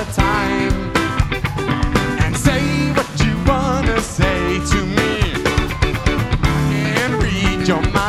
time and say what you wanna say to me and read your mind.